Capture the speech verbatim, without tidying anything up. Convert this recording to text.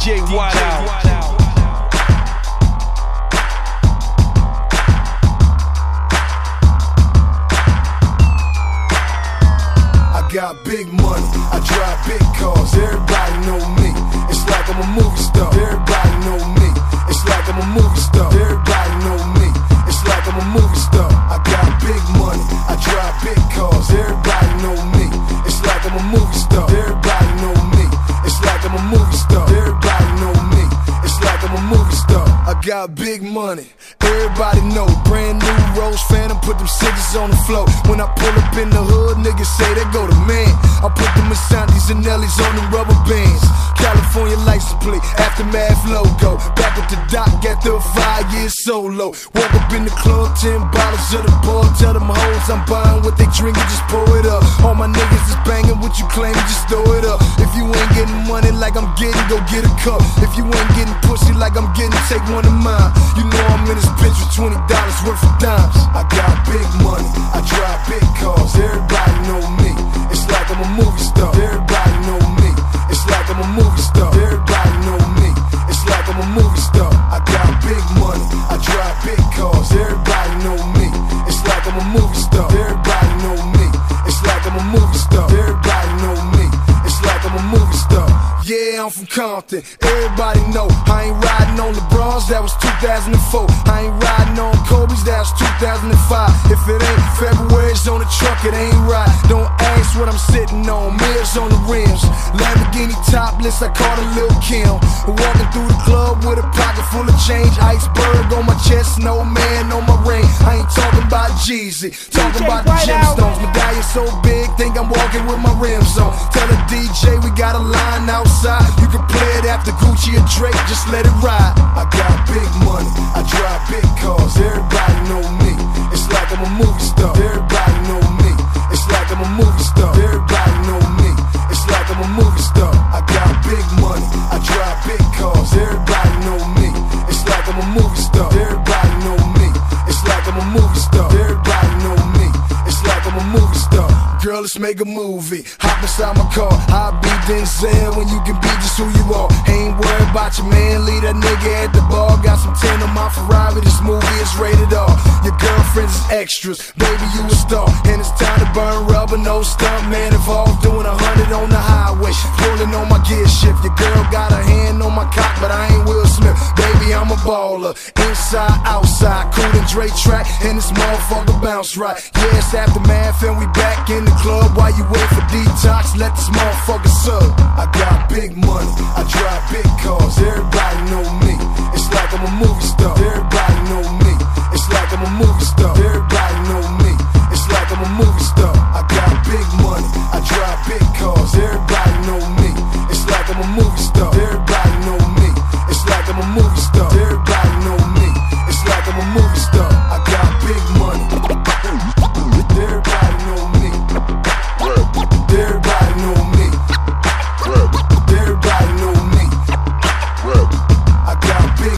J Whiteout. I got big money, I drive big cars, everybody know me. It's like I'm a movie star, everybody know me. It's like I'm a movie star, everybody know me. It's like I'm a movie star. I got big money, I drive big cars, everybody know me. It's like I'm a movie star, everybody know me. It's like I'm a movie star, everybody know me. It's like I'm a movie star. I got big money, everybody know. Brand new Rose Phantom, put them cities on the floor. When I pull up in the hood, niggas say they go to man. I put them Mercedes and Nellies on them rubber bands. California license plate, Aftermath logo. Back with the doc after five years solo. Woke up in the club, ten bottles of the ball. Tell them hoes I'm buying what they drinking, just pour it up. All my niggas is banging what you claiming, just throw it up. If you ain't getting money like I'm getting, go get a cup. If you ain't getting pussy like I'm getting, take one of mine. You know I'm in this bitch with twenty dollars worth of dimes. I got big money, I drive big cars, everybody know me. It's like I'm a movie star, everybody know me. It's like I'm a movie star, everybody know me. It's like I'm a movie star. I got big money, I drive big cars, everybody know me. It's like I'm a movie star, everybody know me. It's like I'm a movie star, everybody know me. It's like I'm a movie star. Yeah, I'm from Compton, everybody know. I ain't riding on LeBrons, that was two thousand four. I ain't riding on Kobe's, that was two thousand five. If it ain't February's on the truck, it ain't right. Don't ask what I'm sitting on, mirrors on the rims. Lamborghini topless, I call it Lil' Kim. Walking through the club with a pocket full of change. Iceberg on my chest, no man on my ring. I ain't talking about Jeezy, talking about the gemstones. Medallion so big, think I'm walking with my rims on. Tell the D J we got a line outside. You can play it after Gucci or Drake, just let it ride. I got big money, I drive big cars, everybody know me. It's like I'm a movie star, everybody know me. It's like I'm a movie star, everybody know me. It's like I'm a movie star. I got big money, I drive big cars, everybody know me. It's like I'm a movie star, everybody know me. It's like I'm a movie star, everybody know me. It's like I'm a movie star. Girl, let's make a movie. Hop inside my car, I'll be Denzel when you can be just who you are. Ain't worried about your man, leave that nigga at the bar. Got some tin on my Ferrari, this movie is rated R. Your girlfriends is extras, baby you a star. And it's time to burn rubber, no stunt man involved. Doing a hundred on the highway, pulling on my gear shift. Your girl got her hand on my cock, but I ain't Will Smith. Baby, I'm a baller, inside, outside. Cool and Dre track, and this motherfucker bounce right. Yeah, it's Aftermath, and we back in the club. While you wait for detox, let this motherfucker sub. I got big money, I drive big cars, everybody know me. It's like I'm a movie star, everybody